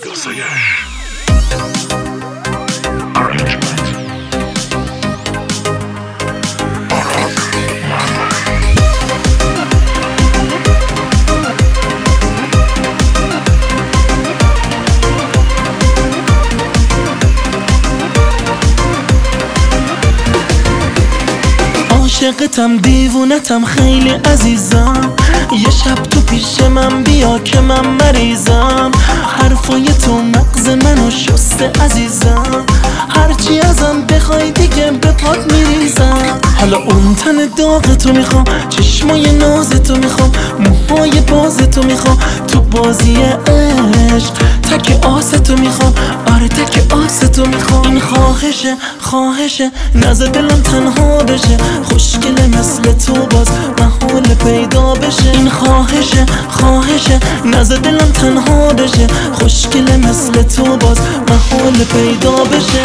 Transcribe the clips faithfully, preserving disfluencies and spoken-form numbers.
عاشقتم دیوونتم خیلی عزیزم، یه شب تو پیش من بیا که من مریضم. حرفای تو مغز منو شسته عزیزم، هرچی ازم بخوای دیگه به پات میریزم. حالا اون تن داغ تو میخوام، چشمای ناز تو میخوام، موهای باز تو میخوام، تو بازی عشق تک آس تو میخوام. آره تک آس تو میخوام. این خواهشه خواهشه نزد دلم تنها بشه، خوشگله مثل تو باز محال پیدا بشه. این خواهشه خواهشه نزد دلم تنها بشه، خوشگله مثل تو باز محال پیدا بشه.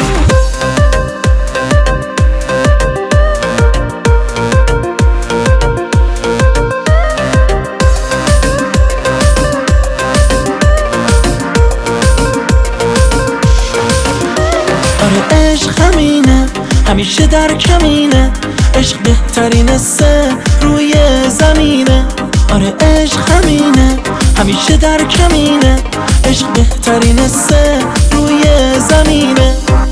آره عشق همینه همیشه در کمینه، عشق بهترین سه روی زمینه. آره عشق همینه همیشه در کمینه، عشق بهترین سه روی زمینه.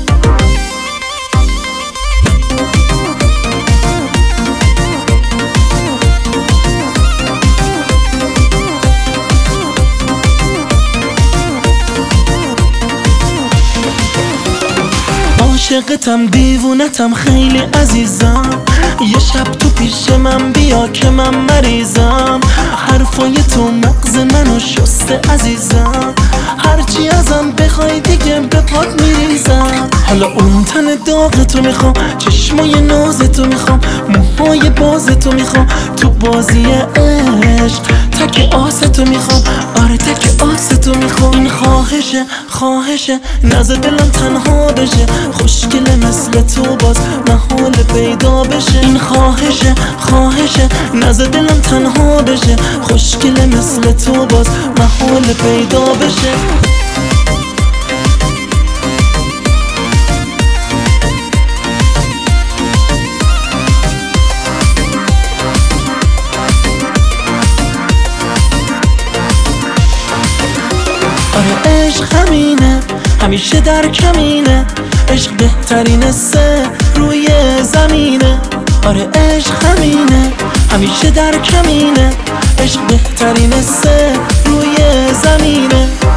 عاشقتم دیوونتم خیلی عزیزم، یه شب تو پیش من بیا که من مریضم. حرفای تو مغز منو شسته عزیزم، هرچی ازم بخوای دیگه به پات میریزم. حالا اون تن داغ تو میخوام، چشمای ناز تو میخوام، موهای باز تو میخوام، تو بازی عشق تک آس تو میخوام. آره تک آس تو میخوام. این خواهشه خواهشه نزد دلم تنها بشه، خوشگله مثل تو باز محال پیدا بشه. این خواهشه خواهشه نزد دلم تنها بشه، خوشگله مثل تو باز محال پیدا بشه. آره عشق همینه همیشه در کمینه، عشق بهترین سه روی زمینه. آره عشق همینه همیشه در کمینه، عشق بهترین سه روی زمینه.